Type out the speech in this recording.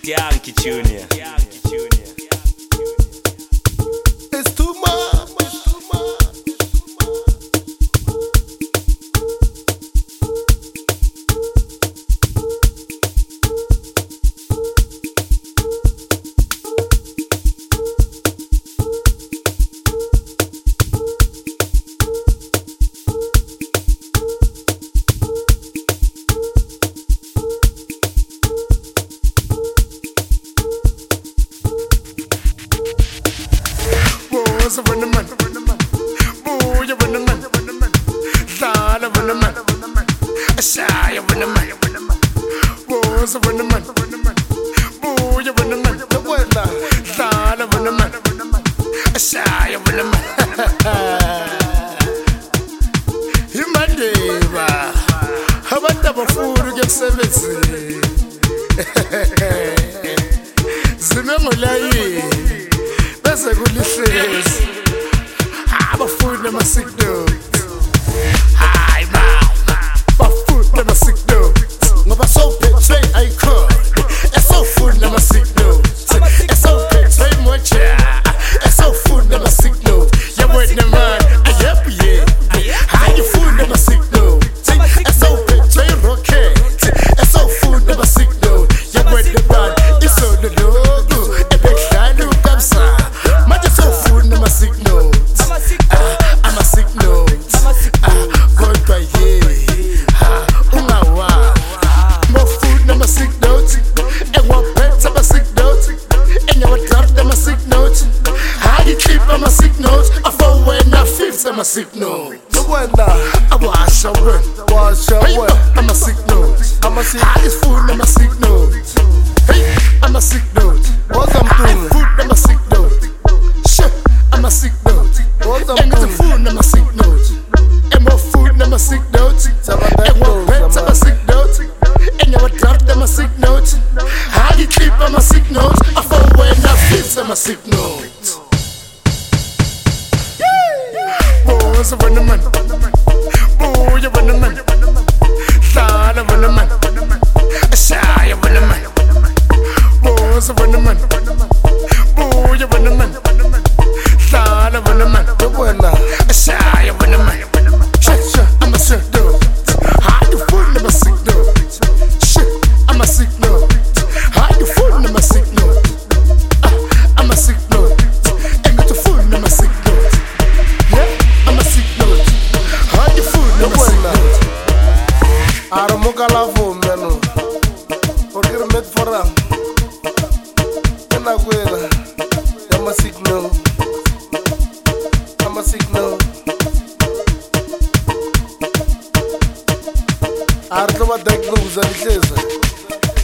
Yankee Junior. It's too much. It's too much. Boys of the man, boy of the man, lad of the man, a shy of the man. Boys of the man, boy of the man, the word lad of the man, a shy of the man. You my neighbor, how about the food to get service? Zimemulai. That's a good phrase. I'm a food never sick though. I'm a food never sick though. Never so petray I could. It's so food never sick though. It's so petray much. It's so food never sick though. You word the man. I help you. How you food never sick though. It's so petray rocket. It's so food never sick though. You word the man. It's so the logo. A big line of damsa. I'm a sick note. I'm a sick note. God by here. More food, I'm a sick note. And one pet, I'm a sick note. And your draft, I'm a sick note. How you keep, I'm a sick note. I fall when I feel, I'm a sick note. I wash away. I'm a sick note. How is food, I'm a sick note. Hey, I'm a sick note. What's I'm doing? Food, I'm a sick note. I'm a sick note. And the food, I'm a sick note. And more food, I'm a sick note. And more pets, I'm a sick note. And your draft, I'm a sick note. How you keep, I'm a sick note. I fall when I feel, I'm a sick note. Boys of the man, boy of the man, lad of the man, a shy of the man. Boys of the man, boy of the man. Lad of the man, the one a shy of the man. Shit, I'm a sick note. How you fool, I'm a sick note. Shit, I'm a sick note. How you fool, I'm a sick note. I'm a sick note. Ain't got to fool, I'm a sick note. Yeah, I'm a sick note. How you fool, I'm a sick note. Aramuka for menu. Forget a met for them. And I will. I'm a sick note. I'm a sick note. Arthur, what that goes and says.